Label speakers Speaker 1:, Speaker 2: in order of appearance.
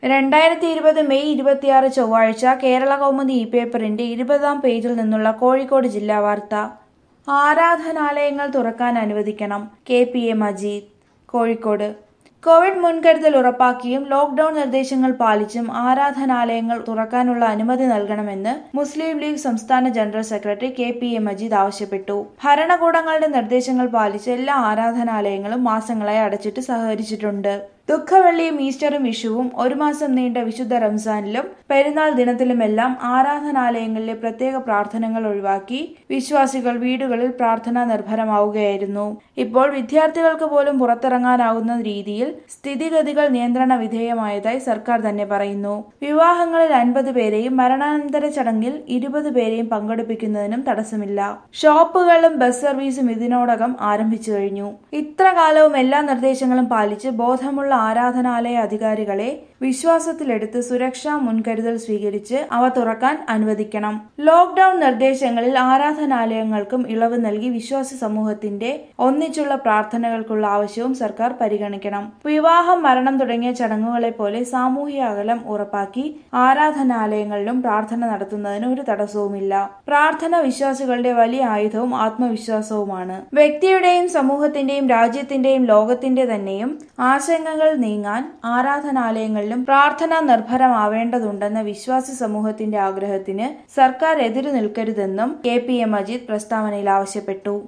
Speaker 1: 2020 May 26 ചൊവ്വാഴ്ച കേരള കൗമുദി പേപ്പറിന്റെ 20-ാം പേജിൽ നിന്നുള്ള കോഴിക്കോട് ജില്ലാ വാർത്ത. ആരാധനാലയങ്ങൾ തുറക്കാൻ അനുവദിക്കണം. KPA മജീദ്. കോഴിക്കോട് കോവിഡ് മുൻകരുതൽ ഉറപ്പാക്കിയും ലോക്ഡൌൺ നിർദ്ദേശങ്ങൾ പാലിച്ചും ആരാധനാലയങ്ങൾ തുറക്കാനുള്ള അനുമതി നൽകണമെന്ന് മുസ്ലിം ലീഗ് സംസ്ഥാന ജനറൽ സെക്രട്ടറി KPA മജീദ് ആവശ്യപ്പെട്ടു. ഭരണകൂടങ്ങളുടെ നിർദ്ദേശങ്ങൾ പാലിച്ച് എല്ലാ ആരാധനാലയങ്ങളും മാസങ്ങളായി അടച്ചിട്ട് സഹകരിച്ചിട്ടുണ്ട്. ദുഃഖവെള്ളിയും ഈസ്റ്ററും വിഷുവും ഒരു മാസം നീണ്ട വിശുദ്ധ റംസാനിലും പെരുന്നാൾ ദിനത്തിലുമെല്ലാം ആരാധനാലയങ്ങളിലെ പ്രത്യേക പ്രാർത്ഥനകൾ ഒഴിവാക്കി വിശ്വാസികൾ വീടുകളിൽ പ്രാർത്ഥനാ നിർഭരമാവുകയായിരുന്നു. ഇപ്പോൾ വിദ്യാർത്ഥികൾക്ക് പോലും പുറത്തിറങ്ങാനാകുന്ന രീതിയിൽ സ്ഥിതിഗതികൾ നിയന്ത്രണ വിധേയമായതായി സർക്കാർ തന്നെ പറയുന്നു. വിവാഹങ്ങളിൽ 50 പേരെയും മരണാനന്തര ചടങ്ങിൽ 20 പേരെയും പങ്കെടുപ്പിക്കുന്നതിനും തടസ്സമില്ല. ഷോപ്പുകളും ബസ് സർവീസും ഇതിനോടകം ആരംഭിച്ചു കഴിഞ്ഞു. ഇത്ര കാലവും എല്ലാ നിർദ്ദേശങ്ങളും പാലിച്ച് ബോധമുള്ള ആരാധനാലയ അധികാരികളെ വിശ്വാസത്തിലെടുത്ത് സുരക്ഷാ മുൻകരുതൽ സ്വീകരിച്ച് അവ തുറക്കാൻ അനുവദിക്കണം. ലോക്ഡൌൺ നിർദ്ദേശങ്ങളിൽ ആരാധനാലയങ്ങൾക്കും ഇളവ് നൽകി വിശ്വാസി സമൂഹത്തിന്റെ ഒന്നിച്ചുള്ള പ്രാർത്ഥനകൾക്കുള്ള ആവശ്യവും സർക്കാർ പരിഗണിക്കണം. വിവാഹം, മരണം തുടങ്ങിയ ചടങ്ങുകളെ പോലെ സാമൂഹ്യ അകലം ഉറപ്പാക്കി ആരാധനാലയങ്ങളിലും പ്രാർത്ഥന നടത്തുന്നതിന് ഒരു തടസ്സവുമില്ല. പ്രാർത്ഥന വിശ്വാസികളുടെ വലിയ ആയുധവും ആത്മവിശ്വാസവുമാണ്. വ്യക്തിയുടെയും സമൂഹത്തിന്റെയും രാജ്യത്തിന്റെയും ലോകത്തിന്റെ തന്നെയും ആശങ്കകൾ നീങ്ങാൻ ആരാധനാലയങ്ങളിലും പ്രാർത്ഥന നിർഭരമാവേണ്ടതുണ്ടെന്ന വിശ്വാസി സമൂഹത്തിന്റെ ആഗ്രഹത്തിന് സർക്കാർ എതിരു നിൽക്കരുതെന്നും KPA മജീദ് പ്രസ്താവനയിൽ ആവശ്യപ്പെട്ടു.